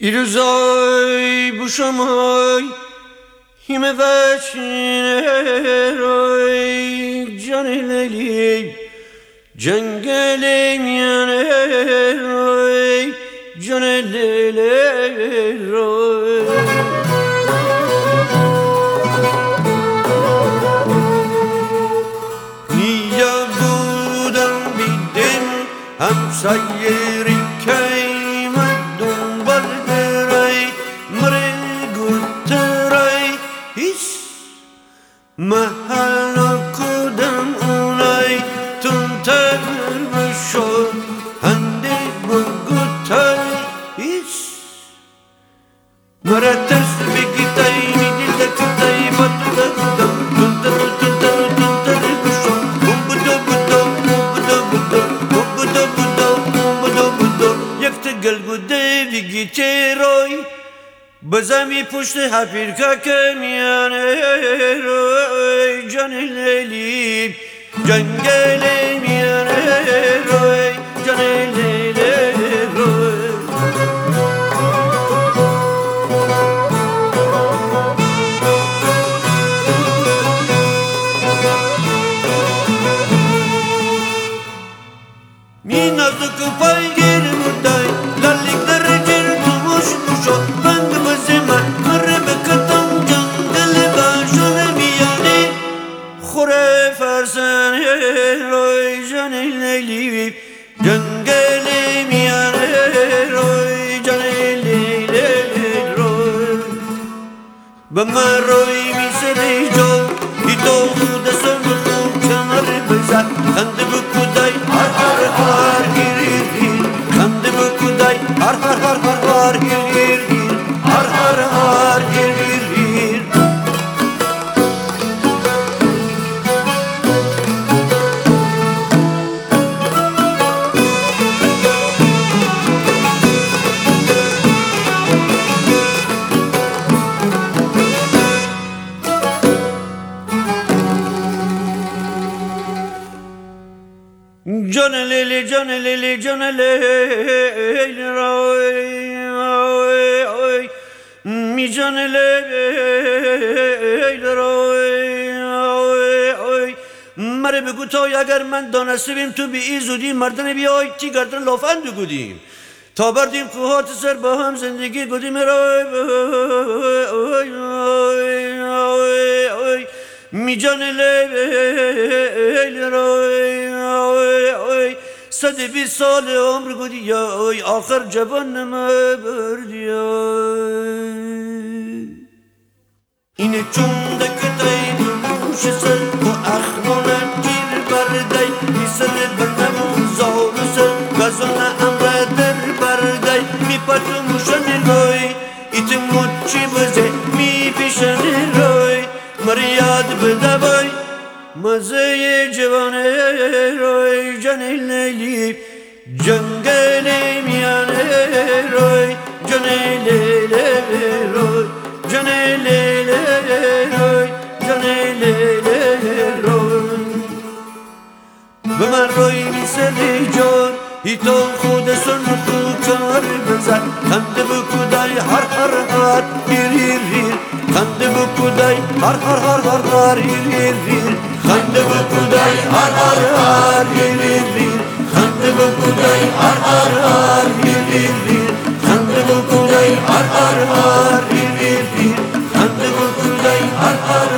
پیروزای بوشمای همه وچینه روی جان لیلی جنگل میانه روی جان لیلی روی نیا بودم بیدم همسایری که من دنبال درای مره گوترای هیس محل کدم اونای تون تر بشد هنده بگوتای هیس مره ترس بگیتای میدیده کتای بطوله بودم گل بوده دیگی چرای بزمی پشت حپیرکا که میانه روی جان لیلی جنگل میانه روی جان لیلی روی می نازک پای گیر مردای لالیک در جر تو موش موشو بند بزمان مره بکتم جنگل باشون میانه خوره فرسان روی جان لیلی جنگل میانه روی جان لیلی روی بما روی میسری جو ایتو خود سن خود کمر بزن خنده بکودای هر هر هر گیر گیر خنده بکودای هر هر هر هر هر گیر گیر هر هر هر گیر گیر جان لیلی جان لیلی جان لیلی روی می جان لیلی روی مره بگو تای اگر من دانستیم تو بی ای زودی مردن بیای تی گردن لافند بگودیم تا بردیم کوهات سر با هم زندگی گودیم روی می جان لیلی روی 120 سال عمر گودی یا آخر جوان نما بردی اینه چون دکتای دوش سر و اخمونه گیر بردی بیسر برنمون زار سر گازونه امر در بردی می پتو موشن روی ایت موچی بزه می پیشن روی مریاد بدوی مزه جوانه روی جان لیلی جنگل میانه روی جان لیلی روی جان لیلی روی جان لیلی روی به من روی میسری جان ایتو خود سن خود کار بزن خنده بکودای هر هر هر هیر هیر هیر خنده بکودای هر هر هر هر هر هیر هیر هیر خنده بکودای هر هر هر هیر هیر هیر خنده بکودای هر هر هر هیر هیر هیر خنده بکودای هر هر هر هیر هیر هیر خنده بکودای هر هر